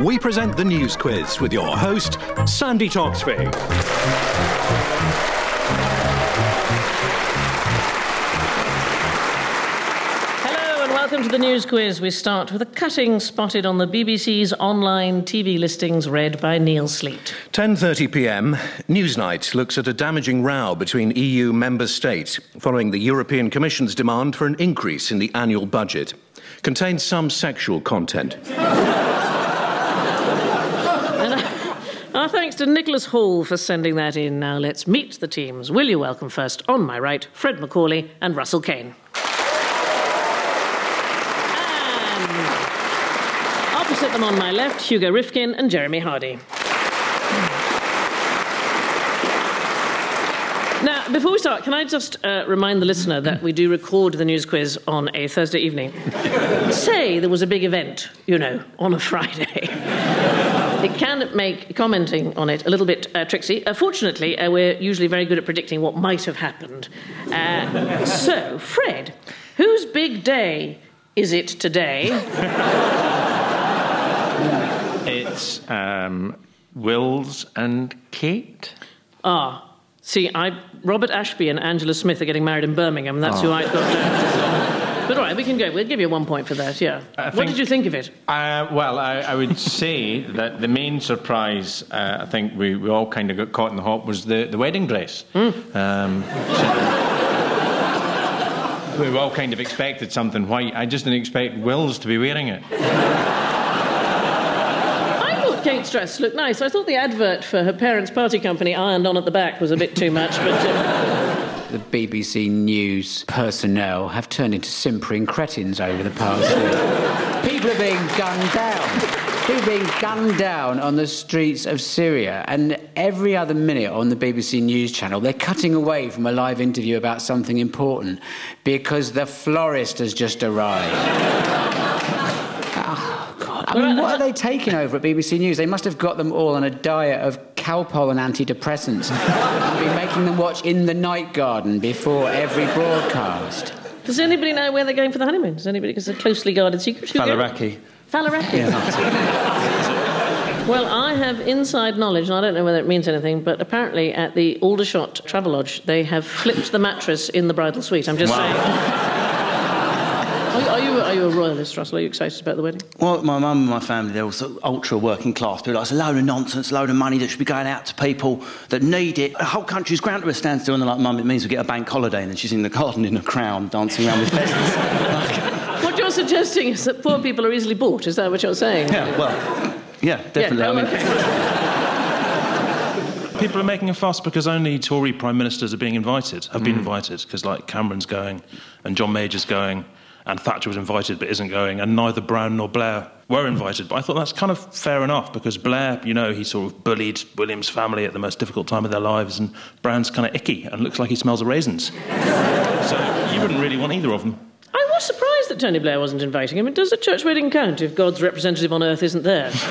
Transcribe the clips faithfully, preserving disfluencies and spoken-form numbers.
we present the News Quiz with your host, Sandy Toxvig. Welcome to the News Quiz. We start with a cutting spotted on the B B C's online T V listings, read by Neil Sleet. ten thirty p m, Newsnight looks at a damaging row between E U member states following the European Commission's demand for an increase in the annual budget. Contains some sexual content. And our thanks to Nicholas Hall for sending that in. Now let's meet the teams. Will you welcome first, on my right, Fred Macaulay and Russell Kane. Opposite them on my left, Hugo Rifkin and Jeremy Hardy. Now, before we start, can I just uh, remind the listener that we do record the News Quiz on a Thursday evening. Say there was a big event, you know, on a Friday. It can make commenting on it a little bit uh, tricksy. Uh, fortunately, uh, we're usually very good at predicting what might have happened. Uh, so, Fred, whose big day is it today? It's um, Wills and Kate. Ah, see, I Robert Ashby and Angela Smith are getting married in Birmingham. That's oh. who I got down. But all right, we can go. We'll give you one point for that, yeah. I what think, did you think of it? Uh, well, I, I would say that the main surprise, uh, I think we, we all kind of got caught in the hop, was the, the wedding dress. Mm. Um, so we all kind of expected something white. I just didn't expect Wills to be wearing it. Kate's dress looked nice. I thought the advert for her parents' party company ironed on at the back was a bit too much, but... Uh... The B B C News personnel have turned into simpering cretins over the past week. People are being gunned down. People are being gunned down on the streets of Syria, and every other minute on the B B C News channel, they're cutting away from a live interview about something important because the florist has just arrived. I mean, what are they taking over at B B C News? They must have got them all on a diet of Calpol and antidepressants and be making them watch In the Night Garden before every broadcast. Does anybody know where they're going for the honeymoon? Does anybody? Because it's a closely guarded secret. Faliraki. Faliraki. Yeah. Well, I have inside knowledge, and I don't know whether it means anything, but apparently at the Aldershot Travelodge, they have flipped the mattress in the bridal suite. I'm just wow. saying... Are you, are you a royalist, Russell? Are you excited about the wedding? Well, my mum and my family, they're all sort of ultra-working class people. Like, it's a load of nonsense, a load of money that should be going out to people that need it. The whole country's ground to a standstill, and they're like, Mum, it means we get a bank holiday, and then she's in the garden in a crown, dancing around with pheasants. Like... What you're suggesting is that poor people are easily bought, is that what you're saying? Yeah, well, yeah, definitely. Yeah, no, I mean... okay. People are making a fuss because only Tory Prime Ministers are being invited, have been mm. invited, because, like, Cameron's going, and John Major's going, and Thatcher was invited but isn't going, and neither Brown nor Blair were invited. But I thought that's kind of fair enough, because Blair, you know, he sort of bullied William's family at the most difficult time of their lives, and Brown's kind of icky and looks like he smells of raisins. So you wouldn't really want either of them. I was surprised that Tony Blair wasn't inviting him. Does a church wedding count if God's representative on earth isn't there? It's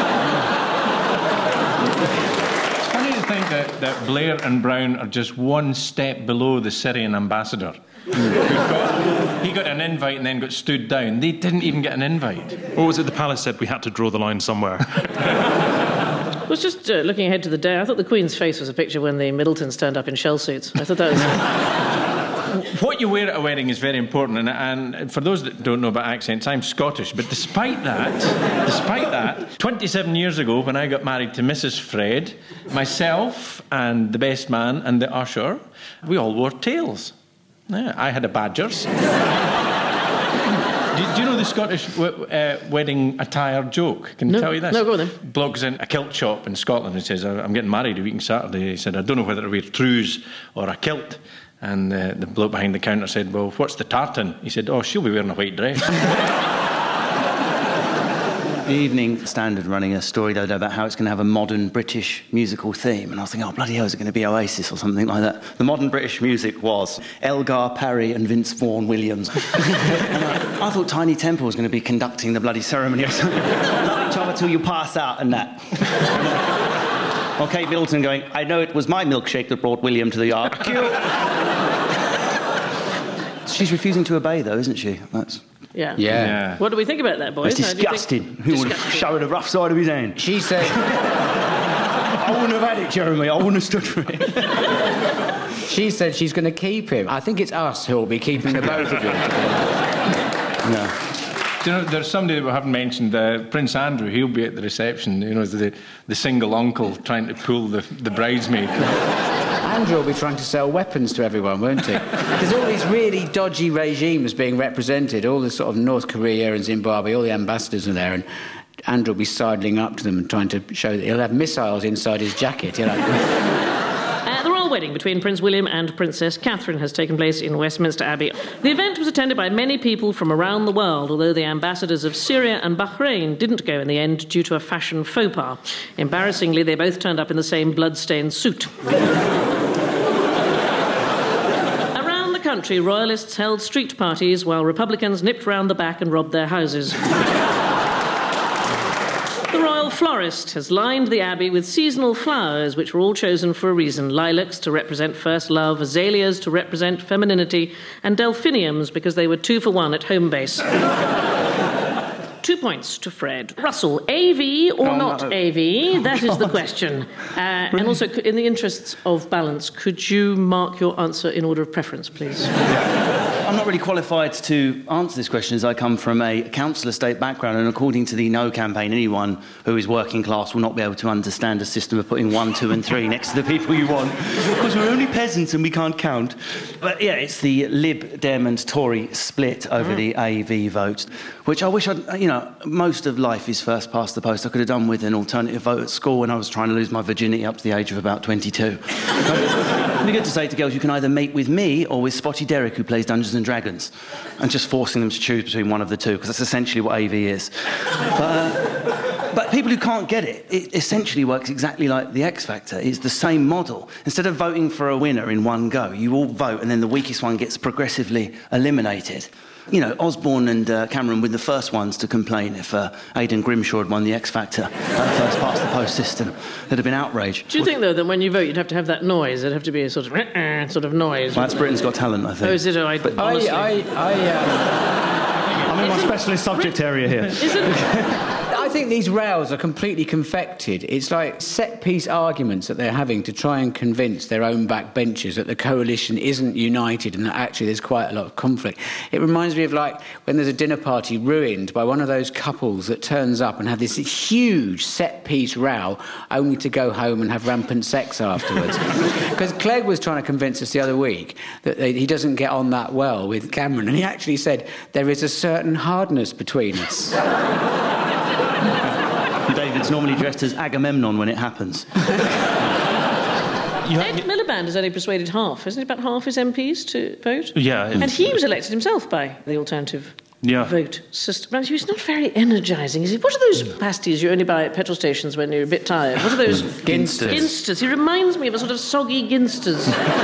funny to think that, that Blair and Brown are just one step below the Syrian ambassador. got, he got an invite and then got stood down. They didn't even get an invite. Or was it the palace said we had to draw the line somewhere? I was just uh, looking ahead to the day. I thought the Queen's face was a picture when the Middletons turned up in shell suits. I thought that was... What you wear at a wedding is very important, and, and for those that don't know about accents, I'm Scottish, but despite that, despite that, twenty-seven years ago, when I got married to Missus Fred, myself and the best man and the usher, we all wore tails. Yeah, I had a Badgers. do, do you know the Scottish w- uh, wedding attire joke? Can I no, tell you this? No, go on then. Bloke's in a kilt shop in Scotland and says, I'm getting married a week on Saturday. He said, I don't know whether to wear trews or a kilt. And uh, the bloke behind the counter said, well, what's the tartan? He said, oh, she'll be wearing a white dress. The Evening Standard running a story the other day about how it's going to have a modern British musical theme, and I was thinking, oh, bloody hell, is it going to be Oasis or something like that? The modern British music was Elgar Parry and Vince Vaughan Williams. And I, I thought Tiny Temple was going to be conducting the bloody ceremony or something. Love each other till you pass out and that. Or Kate Middleton going, I know it was my milkshake that brought William to the yard. She's refusing to obey, though, isn't she? That's Yeah. Yeah. Yeah. What do we think about that, boys? It's How do you think- disgusting. Who would have Disgusting. shown the rough side of his hand? She said, I wouldn't have had it, Jeremy. I wouldn't have stood for it. she said she's going to keep him. I think it's us who will be keeping the both of you. No. Do you know, there's somebody that we haven't mentioned, uh, Prince Andrew. He'll be at the reception, you know, as the, the single uncle trying to pull the, the bridesmaid. Andrew will be trying to sell weapons to everyone, won't he? There's all these really dodgy regimes being represented, all the sort of North Korea and Zimbabwe, all the ambassadors are there, and Andrew will be sidling up to them and trying to show that he'll have missiles inside his jacket, you know. Uh, the royal wedding between Prince William and Princess Catherine has taken place in Westminster Abbey. The event was attended by many people from around the world, although the ambassadors of Syria and Bahrain didn't go in the end due to a fashion faux pas. Embarrassingly, they both turned up in the same blood-stained suit. Around the country, royalists held street parties while Republicans nipped round the back and robbed their houses. The royal florist has lined the abbey with seasonal flowers, which were all chosen for a reason. Lilacs to represent first love, azaleas to represent femininity, and delphiniums because they were two for one at home base. Two points to Fred. Russell, A V or Oh, not no. A V? That is the question. Uh, and also, c- in the interests of balance, could you mark your answer in order of preference, please? I'm not really qualified to answer this question as I come from a council estate background, and according to the No campaign, anyone who is working class will not be able to understand a system of putting one, two and three next to the people you want, because we're only peasants and we can't count. But yeah, it's the Lib Dem and Tory split over mm. the A V vote, which I wish I'd, you know, most of life is first past the post. I could have done with an alternative vote at school when I was trying to lose my virginity up to the age of about twenty-two. It'd be good to say to girls, you can either mate with me or with Spotty Derrick, who plays Dungeons and Dragons, and just forcing them to choose between one of the two, because that's essentially what A V is. But, uh, but people who can't get it, it essentially works exactly like the X Factor. It's the same model. Instead of voting for a winner in one go, you all vote, and then the weakest one gets progressively eliminated. You know, Osborne and uh, Cameron were the first ones to complain if uh, Aidan Grimshaw had won the X Factor, that first past the post system. There'd have been outrage. Do you think, though, that when you vote, you'd have to have that noise? It'd have to be a sort of uh, sort of noise. Well, that's Britain's Got Talent, I think. Oh, is it? Oh, I, But honestly. I, I, I, um, I'm in my specialist subject area here. Isn't... I think these rows are completely confected. It's like set-piece arguments that they're having to try and convince their own backbenchers that the coalition isn't united and that actually there's quite a lot of conflict. It reminds me of, like, when there's a dinner party ruined by one of those couples that turns up and have this huge set-piece row only to go home and have rampant sex afterwards. Because Clegg was trying to convince us the other week that they, he doesn't get on that well with Cameron, and he actually said there is a certain hardness between us. David's normally dressed as Agamemnon when it happens. Ed Miliband has only persuaded half, isn't it, about half his M Ps to vote? Yeah. And he was elected himself by the alternative Yeah. vote system. But he was not very energising, is he? What are those pasties you only buy at petrol stations when you're a bit tired? What are those? Ginsters. Ginsters. He reminds me of a sort of soggy Ginsters.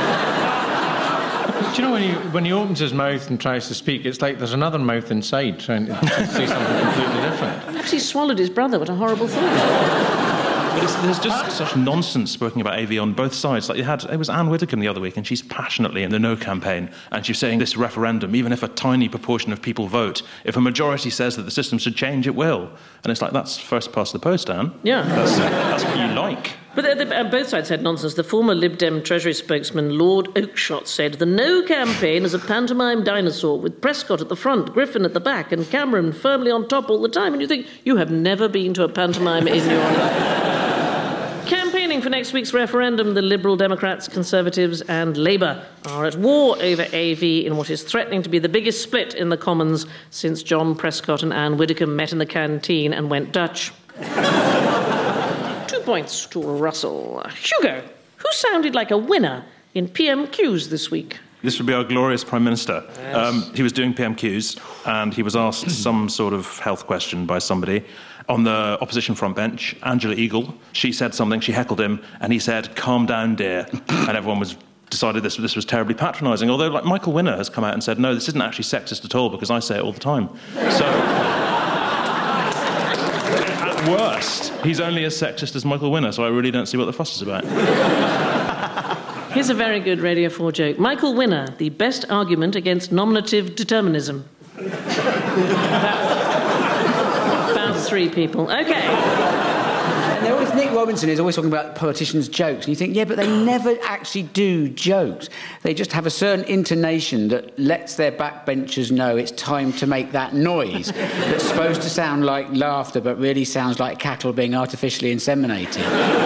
Do you know when he, when he opens his mouth and tries to speak, it's like there's another mouth inside trying to say something completely different. Perhaps he swallowed his brother. What a horrible thought. But it's, there's just such nonsense spoken about A V on both sides. Like you had, it was Anne Widdecombe the other week, and she's passionately in the No campaign, and she's saying this referendum, even if a tiny proportion of people vote, if a majority says that the system should change, it will. And it's like, that's first past the post, Anne. Yeah. That's, that's what you like. But the, the, uh, both sides had nonsense. The former Lib Dem Treasury spokesman, Lord Oakeshott, said the No campaign is a pantomime dinosaur with Prescott at the front, Griffin at the back, and Cameron firmly on top all the time. And you think, you have never been to a pantomime in your life. Campaigning for next week's referendum, the Liberal Democrats, Conservatives and Labour are at war over A V in what is threatening to be the biggest split in the Commons since John Prescott and Anne Widdecombe met in the canteen and went Dutch. Two points to Russell. Hugo, who sounded like a winner in P M Qs this week? This would be our glorious Prime Minister. Yes. Um, he was doing P M Qs, and he was asked some sort of health question by somebody. On the opposition front bench, Angela Eagle, she said something, she heckled him, and he said, "Calm down, dear." And everyone was decided this, this was terribly patronising. Although, like, Michael Winner has come out and said, no, this isn't actually sexist at all, because I say it all the time. So, at worst, he's only as sexist as Michael Winner, so I really don't see what the fuss is about. Here's a very good Radio four joke. Michael Winner, the best argument against nominative determinism. about, about three people. OK. And they're always, Nick Robinson is always talking about politicians' jokes. And you think, yeah, but they never actually do jokes. They just have a certain intonation that lets their backbenchers know it's time to make that noise that's supposed to sound like laughter but really sounds like cattle being artificially inseminated.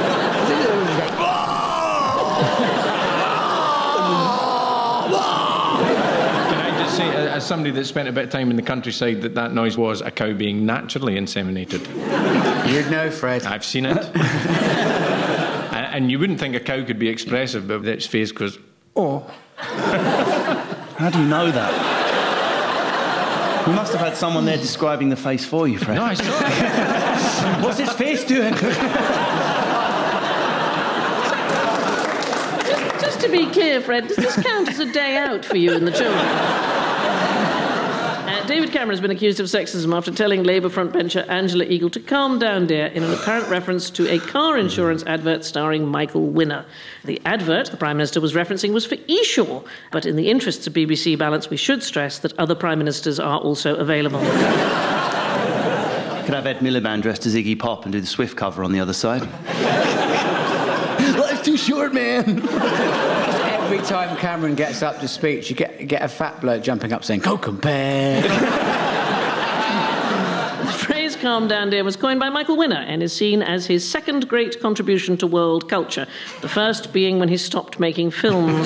As somebody that spent a bit of time in the countryside, that that noise was a cow being naturally inseminated. You'd know, Fred. I've seen it. And you wouldn't think a cow could be expressive, but its face goes, oh. How do you know that? You must have had someone there describing the face for you, Fred. No, I saw it. What's his face doing? just, just to be clear, Fred, does this count as a day out for you and the children? David Cameron has been accused of sexism after telling Labour frontbencher Angela Eagle to calm down, dear, in an apparent reference to a car insurance advert starring Michael Winner. The advert the Prime Minister was referencing was for Eshaw, but in the interests of B B C balance, we should stress that other Prime Ministers are also available. Could have Ed Miliband dressed as Iggy Pop and do the Swift cover on the other side. Life's too short, man. Every time Cameron gets up to speech, you get, get a fat bloke jumping up saying, "Go compare." The phrase "calm down, dear" was coined by Michael Winner and is seen as his second great contribution to world culture, the first being when he stopped making films.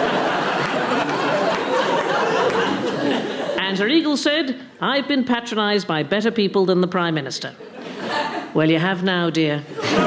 Angela Eagle said, "I've been patronised by better people than the Prime Minister." Well, you have now, dear.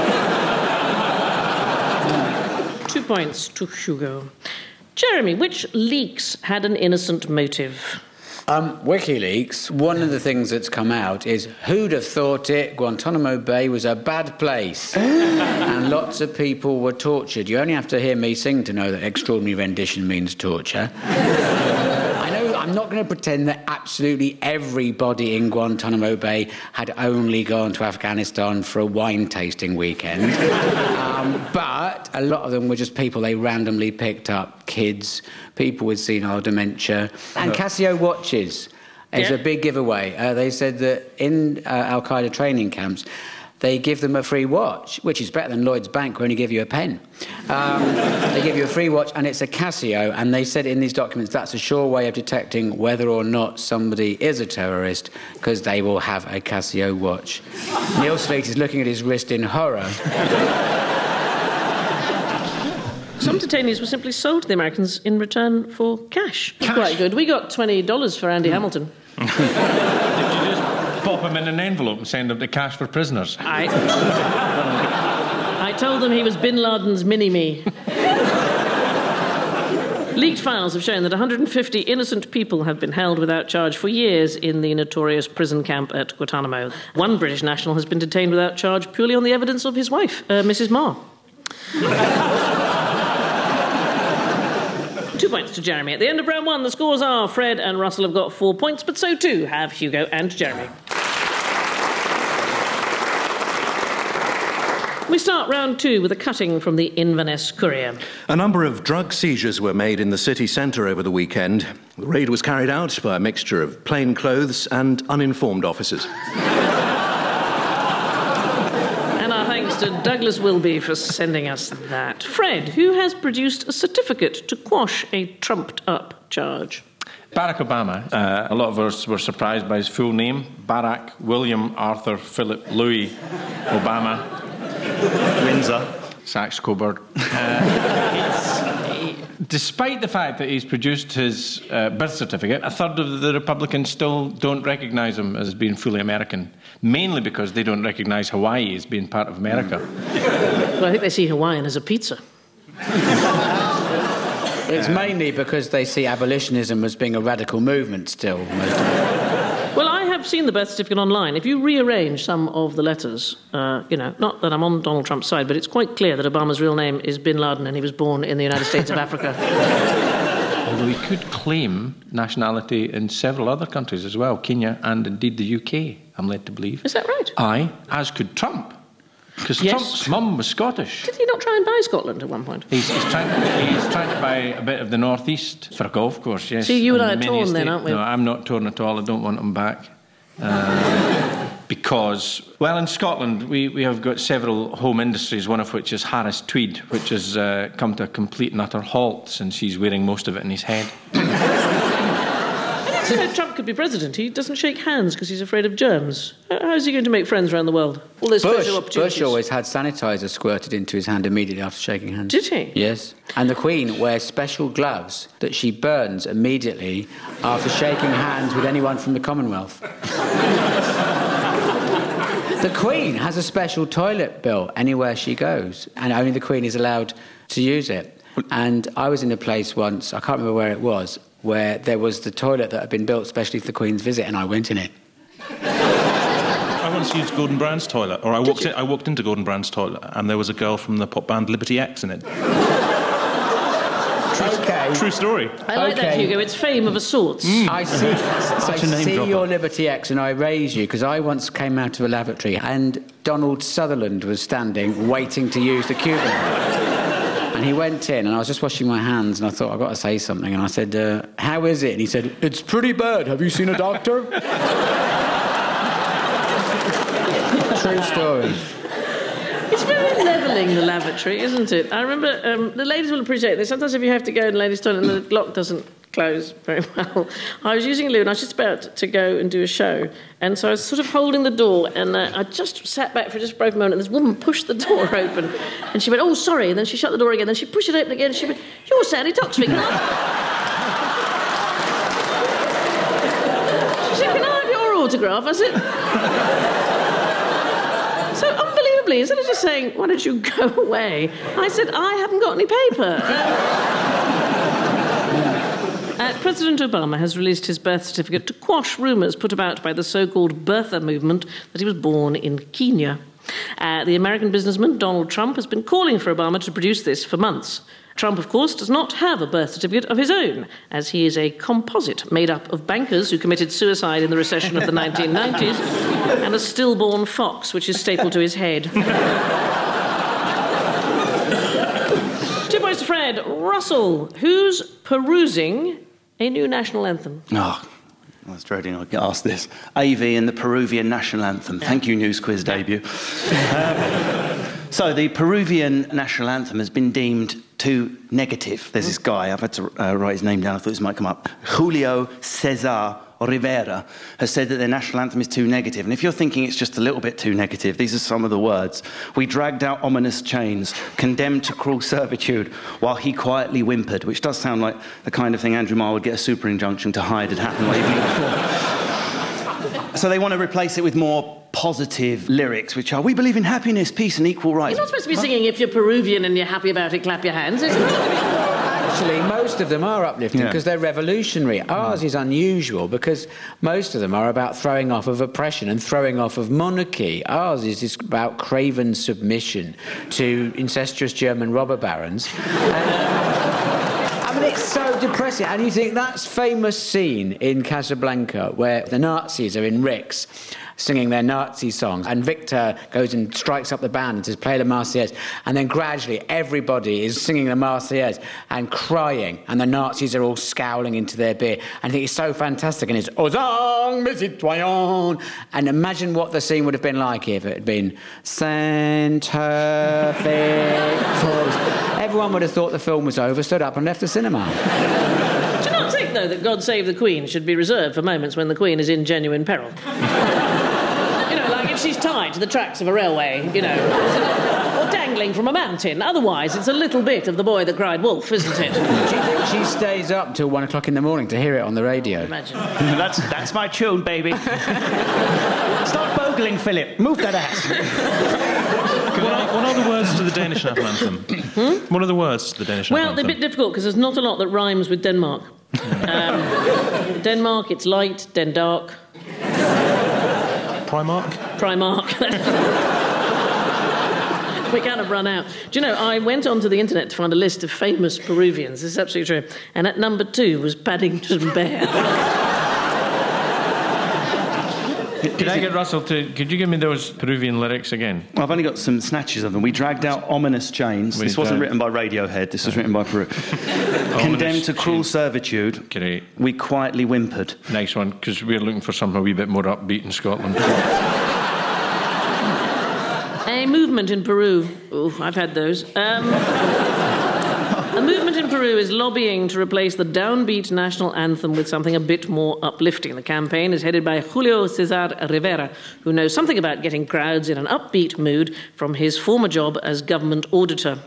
Two points to Hugo. Jeremy, which leaks had an innocent motive? Um, WikiLeaks, one of the things that's come out is, who'd have thought it, Guantanamo Bay was a bad place. And lots of people were tortured. You only have to hear me sing to know that extraordinary rendition means torture. I know I'm not going to pretend that absolutely everybody in Guantanamo Bay had only gone to Afghanistan for a wine tasting weekend. Um, but a lot of them were just people they randomly picked up, kids, people with senile dementia. And Casio watches is yeah. a big giveaway. Uh, they said that in uh, Al-Qaeda training camps, they give them a free watch, which is better than Lloyd's Bank, who only give you a pen. Um, they give you a free watch, and it's a Casio, and they said in these documents that's a sure way of detecting whether or not somebody is a terrorist, because they will have a Casio watch. Neil Slate is looking at his wrist in horror. Some detainees were simply sold to the Americans in return for cash. Cash? Quite good. We got twenty dollars for Andy mm. Hamilton. Did you just pop him in an envelope and send him to cash for prisoners? I... I told them he was Bin Laden's mini-me. Leaked files have shown that one hundred fifty innocent people have been held without charge for years in the notorious prison camp at Guantanamo. One British national has been detained without charge purely on the evidence of his wife, uh, Missus Marr. Two points to Jeremy. At the end of round one, the scores are Fred and Russell have got four points, but so too have Hugo and Jeremy. We start round two with a cutting from the Inverness Courier. A number of drug seizures were made in the city centre over the weekend. The raid was carried out by a mixture of plainclothes and uninformed officers. To Douglas Wilby for sending us that. Fred, who has produced a certificate to quash a trumped-up charge? Barack Obama. Uh, a lot of us were surprised by his full name. Barack William Arthur Philip Louis Obama. Windsor. Saxe Coburg. Uh, he, despite the fact that he's produced his uh, birth certificate, a third of the Republicans still don't recognise him as being fully American, mainly because they don't recognise Hawaii as being part of America. Well, I think they see Hawaiian as a pizza. It's mainly because they see abolitionism as being a radical movement still. Most of it. Well, I have seen the birth certificate online. If you rearrange some of the letters, uh, you know, not that I'm on Donald Trump's side, but it's quite clear that Obama's real name is Bin Laden and he was born in the United States of Africa. Although he could claim nationality in several other countries as well, Kenya and indeed the U K, I'm led to believe. Is that right? Aye, as could Trump. Because Yes. Trump's mum was Scottish. Did he not try and buy Scotland at one point? He's, he's, trying, he's trying to buy a bit of the northeast for a golf course, yes. See, you and I are the torn mini then, estate. aren't we? No, I'm not torn at all. I don't want him back. Uh, because, well, in Scotland, we, we have got several home industries, one of which is Harris Tweed, which has uh, come to a complete and utter halt since he's wearing most of it in his head. You know, Trump could be president. He doesn't shake hands because he's afraid of germs. How is he going to make friends around the world? All those Bush, social opportunities. Bush always had sanitizer squirted into his hand immediately after shaking hands. Did he? Yes. And the Queen wears special gloves that she burns immediately after shaking hands with anyone from the Commonwealth. The Queen has a special toilet built anywhere she goes, and only the Queen is allowed to use it. And I was in a place once, I can't remember where it was, where there was the toilet that had been built especially for the Queen's visit, and I went in it. I once used Gordon Brown's toilet, or I walked, in, I walked into Gordon Brown's toilet, and there was a girl from the pop band Liberty X in it. Okay. True story. I like that, Okay. Hugo. It's fame of a sort. I see, Such I a name see dropper. your Liberty X and I raise you, because I once came out of a lavatory and Donald Sutherland was standing waiting to use the cubicle. And he went in and I was just washing my hands and I thought, I've got to say something. And I said, uh, how is it? And he said, it's pretty bad. Have you seen a doctor? True story. It's very levelling, the lavatory, isn't it? I remember, um, the ladies will appreciate this. Sometimes if you have to go in the ladies' toilet and the lock doesn't close very well. I was using a loo and I was just about to go and do a show. And so I was sort of holding the door and uh, I just sat back for just a brief moment and this woman pushed the door open. And she went, oh, sorry. And then she shut the door again. Then she pushed it open again and she went, you're Sally Toxvig. Can I... She said, can I have your autograph? I said... So unbelievably, instead of just saying, why don't you go away, I said, I haven't got any paper. Uh, President Obama has released his birth certificate to quash rumours put about by the so-called birther movement that he was born in Kenya. Uh, the American businessman Donald Trump has been calling for Obama to produce this for months. Trump, of course, does not have a birth certificate of his own, as he is a composite made up of bankers who committed suicide in the recession of the nineteen nineties and a stillborn fox, which is stapled to his head. Two points to Fred. Russell, who's perusing a new national anthem? Oh, I was dreading I'd get asked this. A V and the Peruvian national anthem. Thank you, News Quiz debut. um, so the Peruvian national anthem has been deemed too negative. There's this guy, I've had to uh, write his name down, I thought this might come up. Julio Cesar Rivera has said that their national anthem is too negative. And if you're thinking it's just a little bit too negative, these are some of the words. We dragged out ominous chains, condemned to cruel servitude, while he quietly whimpered, which does sound like the kind of thing Andrew Marr would get a super injunction to hide had happened way before. So they want to replace it with more positive lyrics, which are, we believe in happiness, peace and equal rights. You're not supposed to be singing, if you're Peruvian and you're happy about it, clap your hands. It's Actually, most of them are uplifting Yeah. because they're revolutionary. Ours is unusual because most of them are about throwing off of oppression and throwing off of monarchy. Ours is just about craven submission to incestuous German robber barons. And, I mean, it's so depressing. And you think that's famous scene in Casablanca where the Nazis are in Rix singing their Nazi songs, and Victor goes and strikes up the band and says, play the Marseillaise, and then gradually everybody is singing the Marseillaise and crying, and the Nazis are all scowling into their beer, and I think it's so fantastic, and it's Ozang, mes citoyens, and imagine what the scene would have been like if it had been Centre Victorious. Everyone would have thought the film was over, stood up and left the cinema. Do you not think, though, that God Save the Queen should be reserved for moments when the Queen is in genuine peril? You know, like if she's tied to the tracks of a railway, you know, or dangling from a mountain. Otherwise, it's a little bit of The Boy That Cried Wolf, isn't it? Do you think she stays up till one o'clock in the morning to hear it on the radio? Imagine. that's, that's my tune, baby. Start bogling, Philip. Move that ass. What are, what are the words to the Danish national anthem? Hmm? What are the words to the Danish Well, national they're a anthem? bit difficult because there's not a lot that rhymes with Denmark. Um, Denmark, it's light, Den dark. Primark? Primark. We kind of run out. Do you know, I went onto the internet to find a list of famous Peruvians. This is absolutely true. And at number two was Paddington Bear. Could I get Russell to... Could you give me those Peruvian lyrics again? I've only got some snatches of them. We dragged out ominous chains. We This wasn't don't. written by Radiohead. This was written by Peru. Condemned to cruel chains. servitude. Great. We quietly whimpered. Nice one, because we're looking for something a wee bit more upbeat in Scotland. A movement in Peru. Oh, I've had those. Um, a movement in Peru is lobbying to replace the downbeat national anthem with something a bit more uplifting. The campaign is headed by Julio Cesar Rivera, who knows something about getting crowds in an upbeat mood from his former job as government auditor.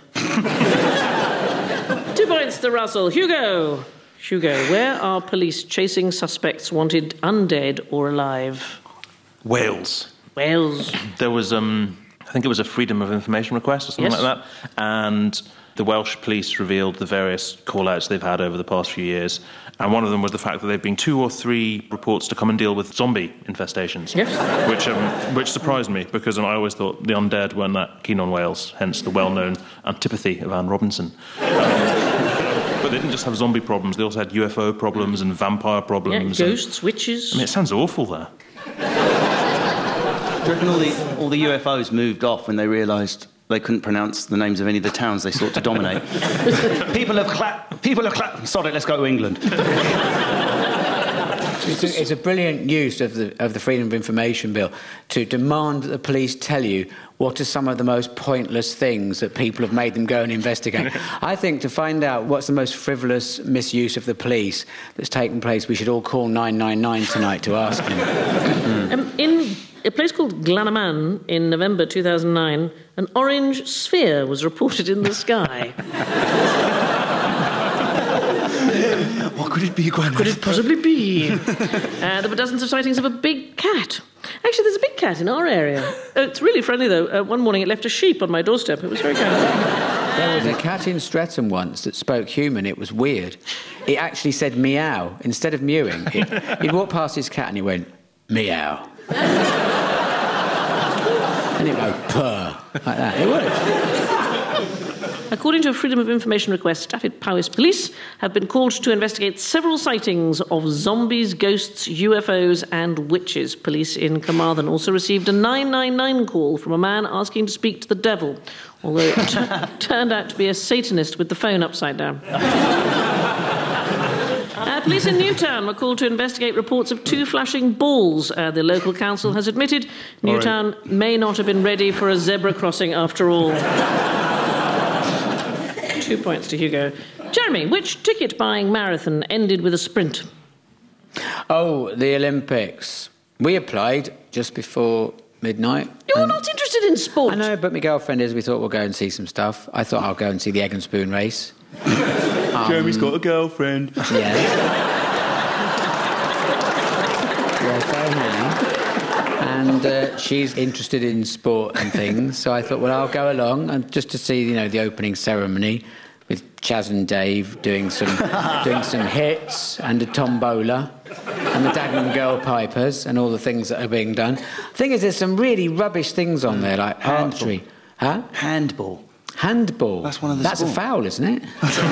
Two points to Russell. Hugo. Hugo, where are police chasing suspects wanted undead or alive? Wales. Wales. There was, um, I think it was a Freedom of Information request or something Yes. like that, and the Welsh police revealed the various call-outs they've had over the past few years, and one of them was the fact that there have been two or three reports to come and deal with zombie infestations, Yes. which um, which surprised me, because um, I always thought the undead weren't that keen on Wales, hence the well-known antipathy of Anne Robinson. But they didn't just have zombie problems, they also had U F O problems and vampire Yeah, problems. ghosts, and, witches. I mean, it sounds awful there. Do you reckon all the, all the U F Os moved off when they realised they couldn't pronounce the names of any of the towns they sought to dominate? People have clapped. People have clapped. Sod it, let's go to England. It's a, it's a brilliant use of the, of the Freedom of Information Bill to demand that the police tell you what are some of the most pointless things that people have made them go and investigate. I think to find out what's the most frivolous misuse of the police that's taken place, we should all call nine nine nine tonight to ask them. Um, in a place called Glanaman in November two thousand nine, an orange sphere was reported in the sky. What could it be, Gwen? Could it possibly be? uh, there were dozens of sightings of a big cat. Actually, there's a big cat in our area. Oh, it's really friendly, though. Uh, one morning it left a sheep on my doorstep. It was very kind. There was a cat in Streatham once that spoke human. It was weird. It actually said meow instead of mewing. It, he'd walk past his cat and he went, meow. And it would go purr, like that. It worked. According to a Freedom of Information request, Stafford Powys Police have been called to investigate several sightings of zombies, ghosts, U F Os and witches. Police in Carmarthen also received a nine nine nine call from a man asking to speak to the devil, although it t- turned out to be a Satanist with the phone upside down. Uh, police in Newtown were called to investigate reports of two flashing balls. Uh, the local council has admitted Newtown right. may not have been ready for a zebra crossing after all. Two points to Hugo. Jeremy, which ticket-buying marathon ended with a sprint? Oh, the Olympics. We applied just before midnight. You're not interested in sport. I know, but my girlfriend is. We thought we'll go and see some stuff. I thought I'll go and see the egg and spoon race. um, Jeremy's got a girlfriend. Yeah. Yeah, so many. And uh, she's interested in sport and things, so I thought, well, I'll go along and just to see, you know, the opening ceremony with Chaz and Dave doing some doing some hits and a tombola and the Dagenham Girl Pipers and all the things that are being done. Thing is, there's some really rubbish things on there, like archery. Huh? Handball. Handball. That's one of the That's sport. a foul, isn't it?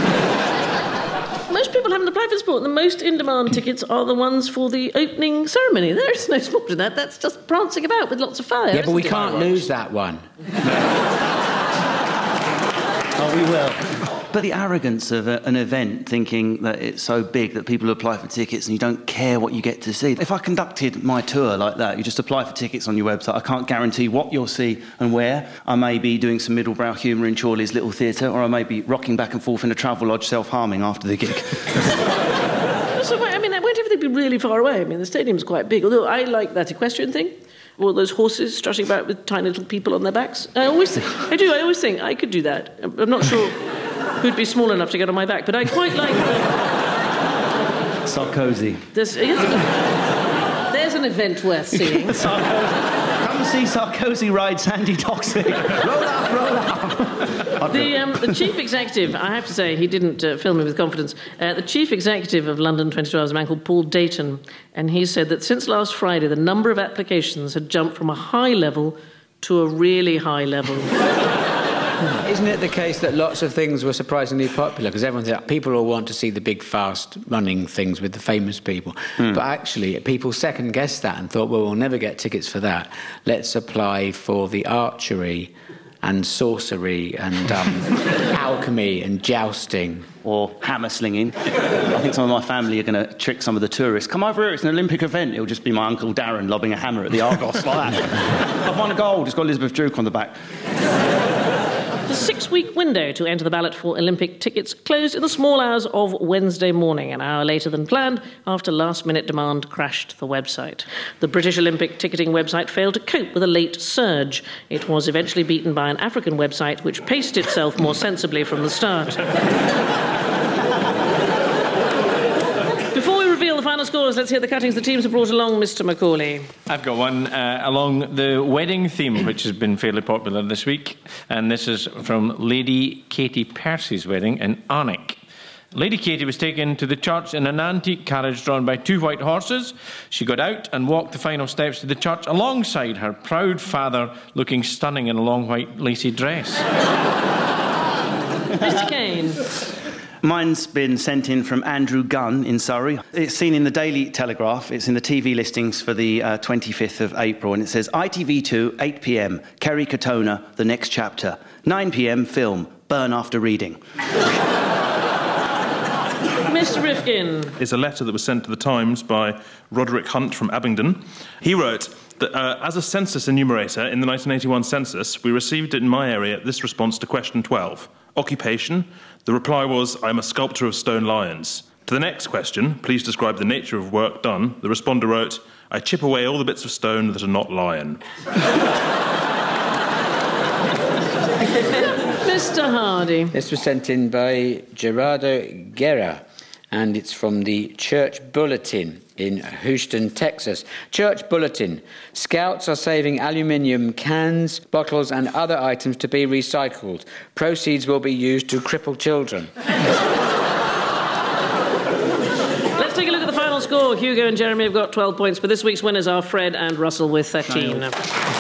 Most people haven't applied for sport. The most in-demand tickets are the ones for the opening ceremony. There is no sport in that. That's just prancing about with lots of fire. Yeah, but we isn't it? can't lose that one. Oh, we will. But the arrogance of a, an event thinking that it's so big that people apply for tickets and you don't care what you get to see. If I conducted my tour like that, you just apply for tickets on your website. I can't guarantee what you'll see and where. I may be doing some middlebrow humour in Chorley's Little Theatre, or I may be rocking back and forth in a travel lodge self-harming after the gig. So, I mean, won't everything be really far away? I mean, the stadium's quite big, although I like that equestrian thing. All those horses strutting about with tiny little people on their backs. I always think, I do, I always think I could do that. I'm not sure who'd be small enough to get on my back, but I quite like... Sarkozy. There's, there's an event worth seeing. Come see Sarkozy ride Sandy Toxic. Roll up, roll up. The, um, the chief executive, I have to say, he didn't uh, fill me with confidence. Uh, the chief executive of London twenty-two hours is a man called Paul Dayton, and he said that since last Friday, the number of applications had jumped from a high level to a really high level. Isn't it the case that lots of things were surprisingly popular? Because everyone said people all want to see the big, fast running things with the famous people. Mm. But actually, people second-guessed that and thought, well, we'll never get tickets for that. Let's apply for the archery and sorcery and um, alchemy and jousting. Or hammer slinging. I think some of my family are going to trick some of the tourists. Come over here, it's an Olympic event. It'll just be my Uncle Darren lobbing a hammer at the Argos like that. I've won a gold. It's got Elizabeth Duke on the back. The six-week window to enter the ballot for Olympic tickets closed in the small hours of Wednesday morning, an hour later than planned, after last-minute demand crashed the website. The British Olympic ticketing website failed to cope with a late surge. It was eventually beaten by an African website which paced itself more sensibly from the start. Before we reveal the final scores, let's hear the cuttings the teams have brought along, Mister Macaulay. I've got one uh, along the wedding theme, which has been fairly popular this week, and this is from Lady Katie Percy's wedding in Arnick. Lady Katie was taken to the church in an antique carriage drawn by two white horses. She got out and walked the final steps to the church alongside her proud father, looking stunning in a long white lacy dress. Mister Kane. Mine's been sent in from Andrew Gunn in Surrey. It's seen in the Daily Telegraph. It's in the T V listings for the uh, twenty-fifth of April, and it says, I T V two, eight p.m, Kerry Katona, the next chapter. nine p.m, film, burn after reading. Mister Rifkin. It's a letter that was sent to the Times by Roderick Hunt from Abingdon. He wrote that uh, as a census enumerator in the nineteen eighty-one census, we received in my area this response to question twelve. Occupation. The reply was, I'm a sculptor of stone lions. To the next question, please describe the nature of work done, the responder wrote, I chip away all the bits of stone that are not lion. Mister Hardy. This was sent in by Gerardo Guerra, and it's from the Church Bulletin in Houston, Texas. Church Bulletin. Scouts are saving aluminium cans, bottles and other items to be recycled. Proceeds will be used to cripple children. Let's take a look at the final score. Hugo and Jeremy have got twelve points, but this week's winners are Fred and Russell with thirteen.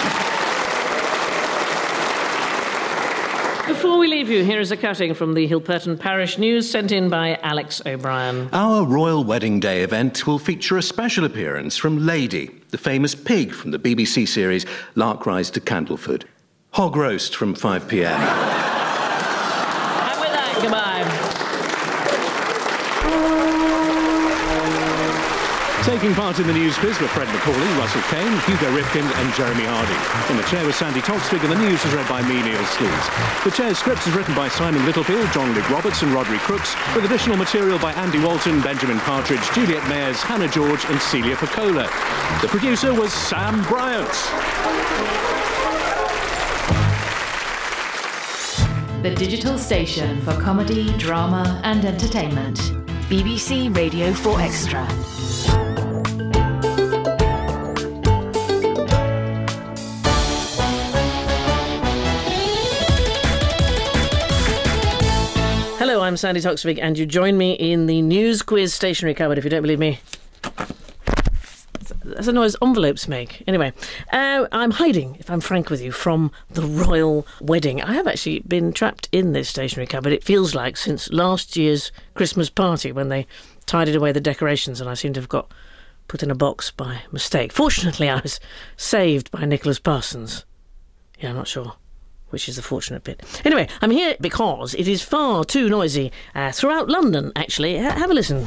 Before we leave you, here is a cutting from the Hilperton Parish News sent in by Alex O'Brien. Our Royal Wedding Day event will feature a special appearance from Lady, the famous pig from the B B C series Lark Rise to Candlefoot. Hog roast from five p.m. And with that, goodbye. Taking part in the news quiz were Fred Macaulay, Russell Kane, Hugo Rifkin and Jeremy Hardy. In the chair was Sandy Toksvig and the news was read by me, Neil Sleaze. The chair's script is written by Simon Littlefield, John Luke Roberts and Roderick Crooks, with additional material by Andy Walton, Benjamin Partridge, Juliet Mayers, Hannah George and Celia Piccola. The producer was Sam Bryant. The digital station for comedy, drama and entertainment. B B C Radio four Extra. Hello, I'm Sandy Toksvig, and you join me in the news quiz stationery cupboard, if you don't believe me. That's a noise envelopes make. Anyway, uh, I'm hiding, if I'm frank with you, from the royal wedding. I have actually been trapped in this stationery cupboard, it feels like, since last year's Christmas party when they tidied away the decorations and I seem to have got put in a box by mistake. Fortunately, I was saved by Nicholas Parsons. Yeah, I'm not sure which is the fortunate bit. Anyway, I'm here because it is far too noisy uh, throughout London, actually. H- have a listen.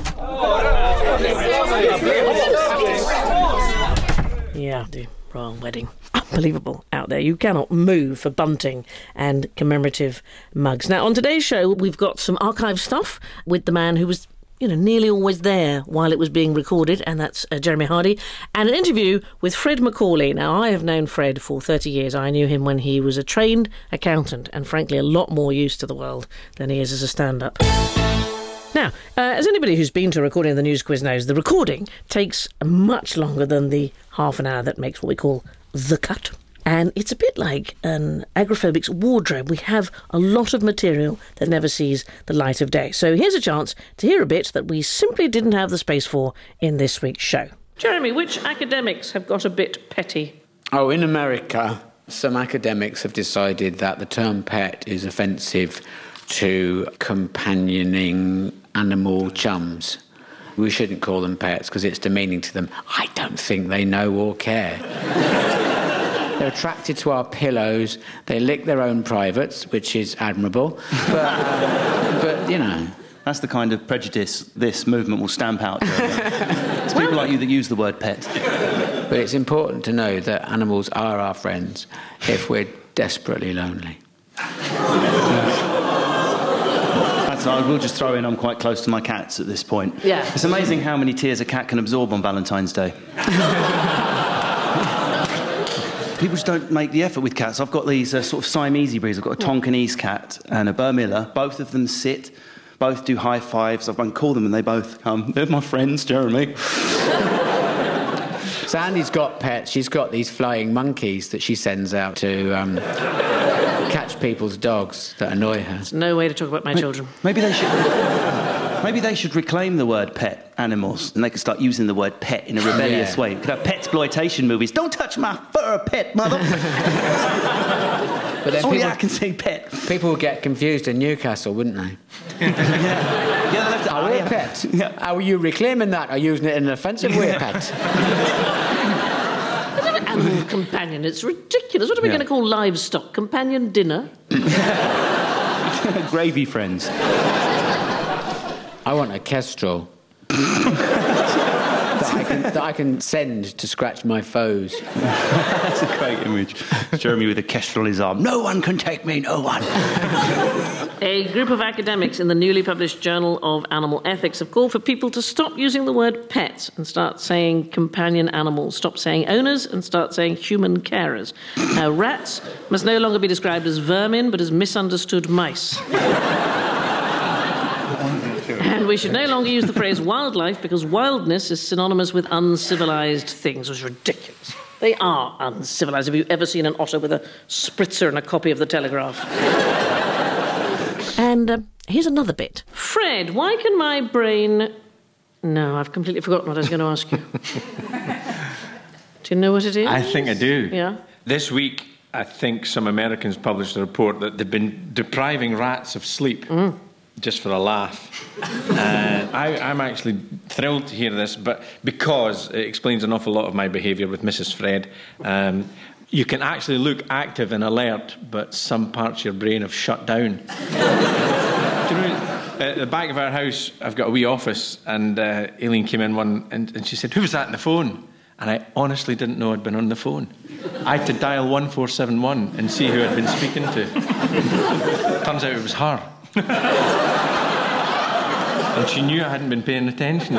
Yeah, the royal wedding. Unbelievable out there. You cannot move for bunting and commemorative mugs. Now, on today's show, we've got some archive stuff with the man who was, you know, nearly always there while it was being recorded, and that's uh, Jeremy Hardy, and an interview with Fred Macaulay. Now, I have known Fred for thirty years. I knew him when he was a trained accountant and, frankly, a lot more used to the world than he is as a stand-up. Now, uh, as anybody who's been to a recording of the news quiz knows, the recording takes much longer than the half an hour that makes what we call the cut. And it's a bit like an agrophobic's wardrobe. We have a lot of material that never sees the light of day. So here's a chance to hear a bit that we simply didn't have the space for in this week's show. Jeremy, which academics have got a bit petty? Oh, in America, Some academics have decided that the term pet is offensive to companioning animal chums. We shouldn't call them pets because it's demeaning to them. I don't think they know or care. They're attracted to our pillows. They lick their own privates, which is admirable. But, um, but you know... That's the kind of prejudice this movement will stamp out. It's people like you that use the word pet. But it's important to know that animals are our friends if we're desperately lonely. That's, I will just throw in, I'm quite close to my cats at this point. Yeah. It's amazing how many tears a cat can absorb on Valentine's Day. People just don't make the effort with cats. I've got these uh, sort of Siamese breeds. I've got a Tonkinese cat and a Burmilla. Both of them sit, both do high fives. I can call them and they both come. They're my friends, Jeremy. Sandy's got pets. She's got these flying monkeys that she sends out to um, catch people's dogs that annoy her. There's no way to talk about my maybe, children. Maybe they should... Maybe they should reclaim the word pet animals and they could start using the word pet in a rebellious Yeah. way. We could have petsploitation movies. Don't touch my fur, pet, mother. But then Only people, I can say pet. people would get confused in Newcastle, wouldn't they? Yeah, yeah they left it. Are we a pet? Yeah. How are you reclaiming that or using it in an offensive way, pet? Animal companion, it's ridiculous. What are we Yeah. going to call livestock? Companion dinner? Gravy friends. I want a kestrel that, I can, that I can send to scratch my foes. That's a great image. Jeremy with a kestrel in his arm. No one can take me, no one. A group of academics in the newly published Journal of Animal Ethics have called for people to stop using the word pets and start saying companion animals, stop saying owners and start saying human carers. Now, rats must no longer be described as vermin, but as misunderstood mice. And we should no longer use the phrase wildlife because wildness is synonymous with uncivilised things. It was ridiculous. They are uncivilised. Have you ever seen an otter with a spritzer and a copy of the Telegraph? And uh, here's another bit. Fred, why can my brain... No, I've completely forgotten what I was going to ask you. Do you know what it is? I think I do. Yeah? This week, I think some Americans published a report that they've been depriving rats of sleep. Mm. Just for a laugh. uh, I, I'm actually thrilled to hear this, but because it explains an awful lot of my behaviour with Missus Fred. Um, you can actually look active and alert, but some parts of your brain have shut down. Do you know, at the back of our house, I've got a wee office, and uh, Aileen came in one, and, and she said, "Who was that on the phone?" And I honestly didn't know I'd been on the phone. I had to dial one four seven one and see who I'd been speaking to. Turns out it was her. And she knew I hadn't been paying attention.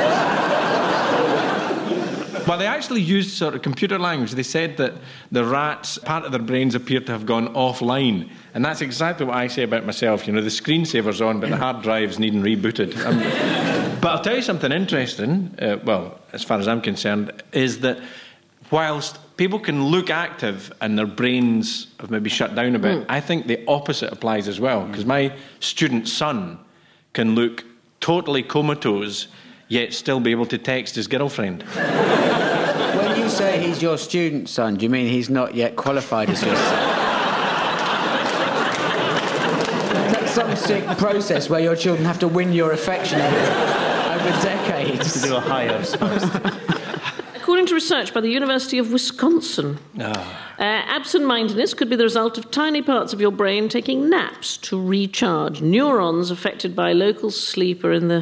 Well, they actually used sort of computer language. They said that the rats, part of their brains appeared to have gone offline. And that's exactly what I say about myself. You know, the screensaver's on, but the hard drive's needing rebooted. Um, but I'll tell you something interesting, uh, well, as far as I'm concerned, is that whilst people can look active and their brains have maybe shut down a bit, mm. I think the opposite applies as well. Because my student son can look totally comatose, yet still be able to text his girlfriend. When you say he's your student son, do you mean he's not yet qualified as your son? That's some sick process where your children have to win your affection over, over decades. To do a higher, I suppose. According to research by the University of Wisconsin, oh. uh, absent-mindedness could be the result of tiny parts of your brain taking naps to recharge. Neurons affected by local sleep are in the...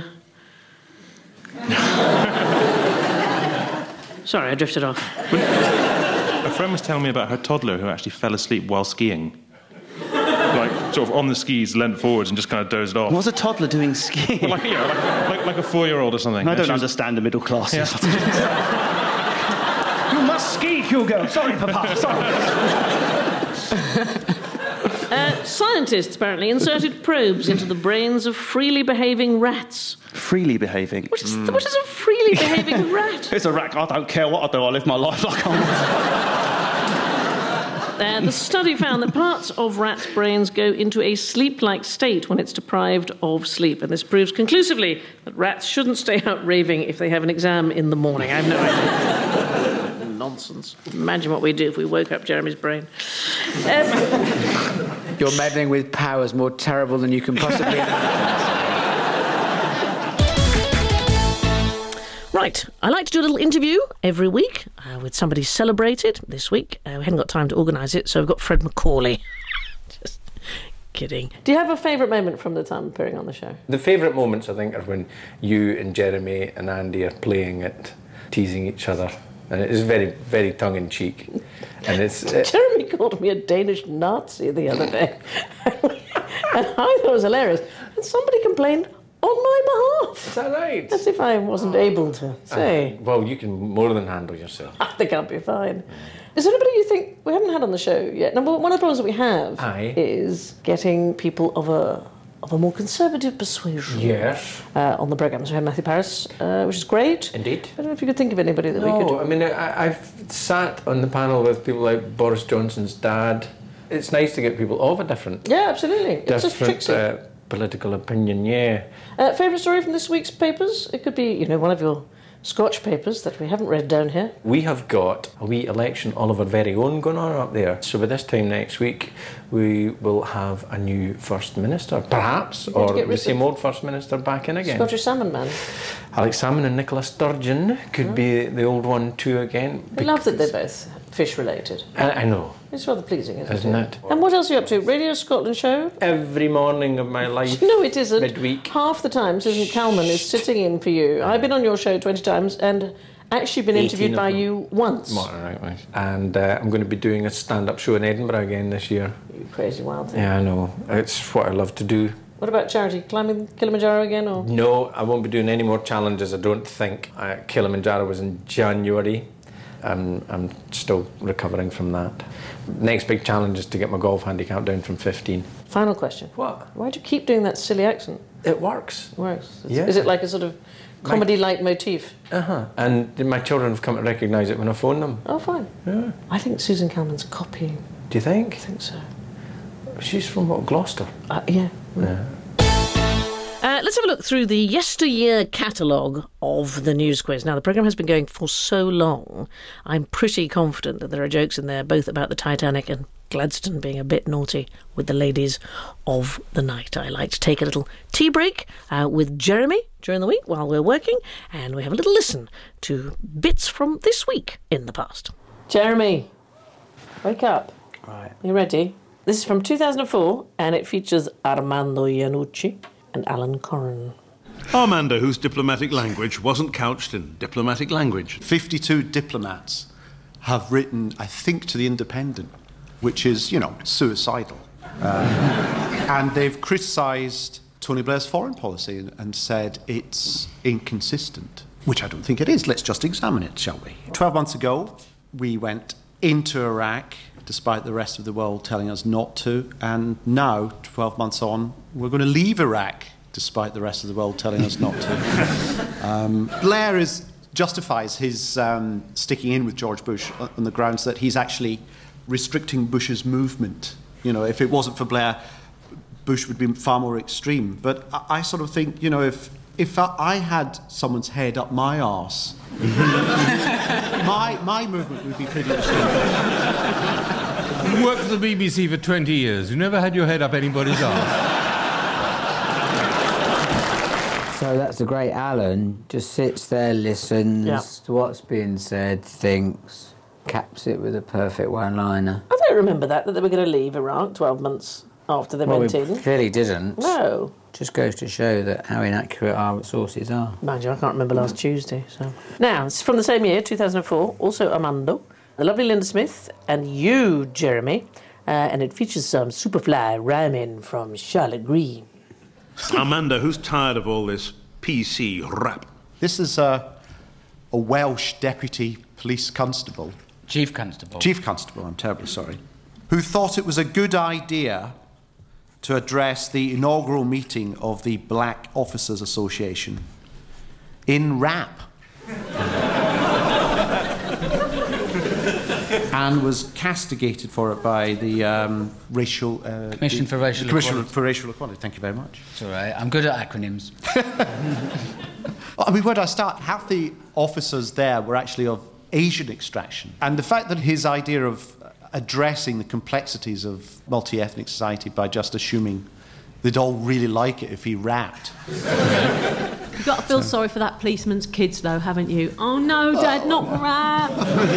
Sorry, I drifted off. A friend was telling me about her toddler who actually fell asleep while skiing. Like, sort of on the skis, leant forwards and just kind of dozed off. What's a toddler doing skiing? Well, like, you know, like, like, like a four-year-old or something. I don't was... understand the middle classes. Yeah. You must ski, Hugo. Sorry, Papa. Sorry. uh, scientists apparently inserted probes into the brains of freely behaving rats. Freely behaving? What is, mm. what is a freely behaving rat? It's a rat. I don't care what I do. I live my life like I want. Uh, the study found that parts of rats' brains go into a sleep-like state when it's deprived of sleep. And this proves conclusively that rats shouldn't stay out raving if they have an exam in the morning. I have no idea. nonsense. Imagine what we'd do if we woke up Jeremy's brain. Um, You're meddling with powers more terrible than you can possibly imagine. Right, I like to do a little interview every week uh, with somebody celebrated. This week, uh, we hadn't got time to organise it, so we've got Fred Macaulay. Just kidding. Do you have a favourite moment from the time appearing on the show? The favourite moments, I think, are when you and Jeremy and Andy are playing it, teasing each other. And it is very, very tongue-in-cheek. And it's... Uh, Jeremy called me a Danish Nazi the other day. And I thought it was hilarious. And somebody complained on my behalf. Is that right? As if I wasn't able to say. Uh, well, you can more than handle yourself. I think I'll be fine. Is there anybody you think we haven't had on the show yet? Now, one of the problems that we have Aye. is getting people of a of a more conservative persuasion Yes. uh, on the programme. So we had Matthew Parris, uh, which is great. Indeed. I don't know if you could think of anybody that No, we could... I mean, I, I've sat on the panel with people like Boris Johnson's dad. It's nice to get people of a different... Yeah, absolutely. It's just different tricksy. uh, political opinion, yeah. Uh, favourite story from this week's papers? It could be, you know, one of your Scotch papers that we haven't read down here. We have got a wee election all of our very own going on up there. So by this time next week, we will have a new First Minister, perhaps, or the same old First Minister back in again. Scottish Salmon Man. Alex Salmon and Nicola Sturgeon could oh. be the old one too again. I love that they're both fish-related. I, I know. It's rather pleasing, isn't, isn't it? it? And what else are you up to? Radio Scotland show? Every morning of my life. No, it isn't. Midweek. Half the time, Susan Calman is sitting in for you. I've been on your show twenty times and actually been interviewed by them. You once. Right, right. And uh, I'm going to be doing a stand-up show in Edinburgh again this year. You crazy wild thing. Yeah, I know. It's what I love to do. What about charity? Climbing Kilimanjaro again, or...? No, I won't be doing any more challenges, I don't think. Uh, Kilimanjaro was in January. Um, I'm still recovering from that. Next big challenge is to get my golf handicap down from fifteen. Final question. What? Why do you keep doing that silly accent? It works. It works. It's, yeah. Is it like a sort of comedy-like motif? Uh-huh. And my children have come to recognise it when I phone them. Oh, fine. Yeah. I think Susan Calman's copying. Do you think? I think so. She's from, what, Gloucester? Uh, yeah. Yeah. Uh, let's have a look through the yesteryear catalogue of the News Quiz. Now, the programme has been going for so long, I'm pretty confident that there are jokes in there both about the Titanic and Gladstone being a bit naughty with the ladies of the night. I like to take a little tea break uh, with Jeremy during the week while we're working, and we have a little listen to bits from this week in the past. Jeremy, wake up. Right. You ready? This is from two thousand four, and it features Armando Iannucci and Alan Corran. Armando, whose diplomatic language wasn't couched in diplomatic language. fifty-two diplomats have written, I think, to The Independent, which is, you know, suicidal. Uh, and they've criticised Tony Blair's foreign policy and, and said it's inconsistent, which I don't think it is. Let's just examine it, shall we? Twelve months ago, we went into Iraq, despite the rest of the world telling us not to, and now, twelve months on, we're going to leave Iraq, despite the rest of the world telling us not to. Um, Blair is, justifies his um, sticking in with George Bush on the grounds that he's actually restricting Bush's movement. You know, if it wasn't for Blair, Bush would be far more extreme. But I, I sort of think, you know, if if I, I had someone's head up my arse, my my movement would be pretty extreme. You worked for the B B C for twenty years. You never had your head up anybody's arse. So that's the great Alan. Just sits there, listens yeah. to what's being said, thinks, caps it with a perfect one-liner. I don't remember that, that they were going to leave Iraq twelve months after they well, went we in. clearly didn't. No. Just goes to show that how inaccurate our sources are. Mind you, I can't remember last Tuesday. So now, it's from the same year, two thousand four, also Armando, the lovely Linda Smith, and you, Jeremy, uh, and it features some Superfly rhyming from Charlotte Green. Armando, who's tired of all this P C rap? This is a, a Welsh deputy police constable. Chief Constable. Chief Constable, I'm terribly sorry. Who thought it was a good idea to address the inaugural meeting of the Black Officers Association in rap. And was castigated for it by the um, racial... Uh, Commission the, for Racial Commission Equality. for Racial Equality. Thank you very much. It's all right. I'm good at acronyms. I mean, where do I start? Half the officers there were actually of Asian extraction. And the fact that his idea of addressing the complexities of multi-ethnic society by just assuming they'd all really like it if he rapped. You've got to feel so. sorry for that policeman's kids, though, haven't you? Oh, no, Dad, oh. not rap.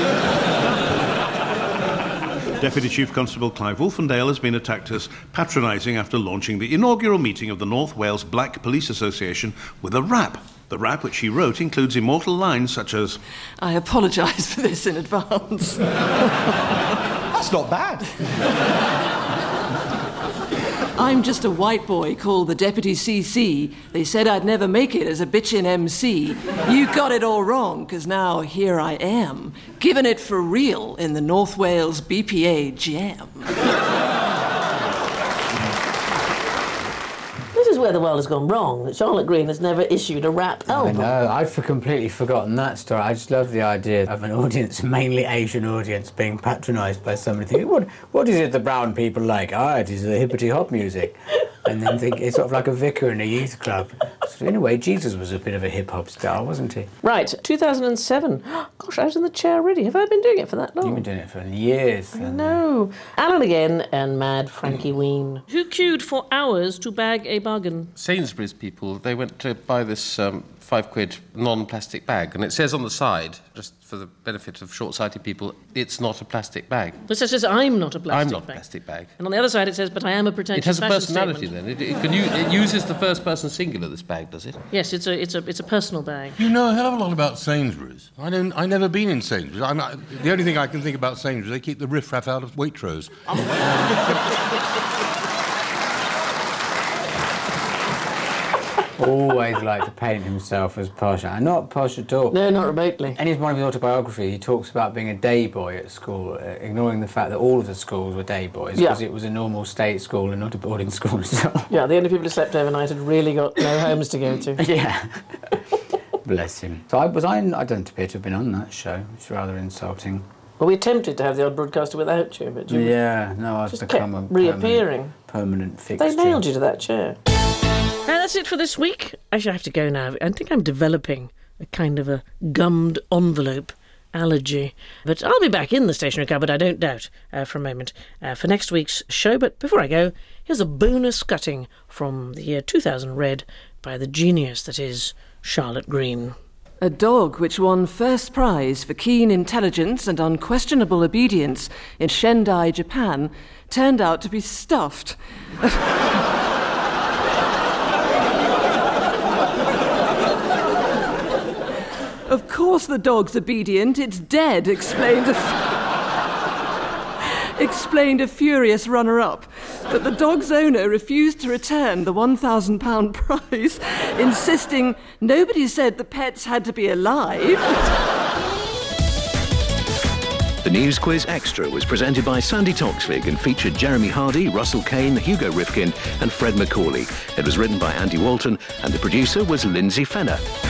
Deputy Chief Constable Clive Wolfendale has been attacked as patronising after launching the inaugural meeting of the North Wales Black Police Association with a rap. The rap, which he wrote, includes immortal lines such as, I apologise for this in advance. That's not bad. I'm just a white boy called the Deputy C C. They said I'd never make it as a bitchin' M C. You got it all wrong, because now here I am, giving it for real in the North Wales B P A Jam. This is where the world has gone wrong, that Charlotte Green has never issued a rap album. I know, I'd for completely forgotten that story. I just love the idea of an audience, mainly Asian audience, being patronised by somebody thinking, what, what is it the brown people like? Ah, it is the hippity-hop music. And then think it's sort of like a vicar in a youth club. So in a way, Jesus was a bit of a hip-hop star, wasn't he? Right, two thousand seven. Gosh, I was in the chair already. Have I been doing it for that long? You've been doing it for years. I know. Alan again and Mad Frankie Ween. Who queued for hours to bag a bargain? Sainsbury's people, they went to buy this um, five quid non-plastic bag, and it says on the side, just for the benefit of short-sighted people, it's not a plastic bag. It says, I'm not a plastic bag. I'm not a plastic bag. And on the other side it says, but I am a pretentious It has a fashion personality statement. then. It, it, can use, it uses the first person singular, this bag, does it? Yes, it's a, it's a, it's a personal bag. You know a hell of a lot about Sainsbury's. I don't. I've never been in Sainsbury's. I'm not, the only thing I can think about Sainsbury's, they keep the riff-raff out of Waitrose. Always liked to paint himself as posh. I'm not posh at all. No, not remotely. And in one of his autobiography, he talks about being a day boy at school, uh, ignoring the fact that all of the schools were day boys, because yeah. it was a normal state school and not a boarding school. So. Yeah, the only people who slept overnight had really got no homes to go to. Yeah. Bless him. So I was I, I don't appear to have been on that show. It's rather insulting. Well, we attempted to have the odd broadcaster without you, but you yeah, no, I've just become kept a reappearing. Permanent, permanent fixture. They nailed you to that chair. Now, that's it for this week. Actually, I have to go now. I think I'm developing a kind of a gummed envelope allergy. But I'll be back in the stationery cupboard, I don't doubt, uh, for a moment, uh, for next week's show. But before I go, here's a bonus cutting from the year two thousand read by the genius that is Charlotte Green. A dog which won first prize for keen intelligence and unquestionable obedience in Sendai, Japan, turned out to be stuffed. Of course the dog's obedient, it's dead, explained a, f- explained a furious runner-up. But the dog's owner refused to return the one thousand pounds prize, insisting nobody said the pets had to be alive. The News Quiz Extra was presented by Sandy Toksvig and featured Jeremy Hardy, Russell Kane, Hugo Rifkin and Fred McCauley. It was written by Andy Walton and the producer was Lindsay Fenner.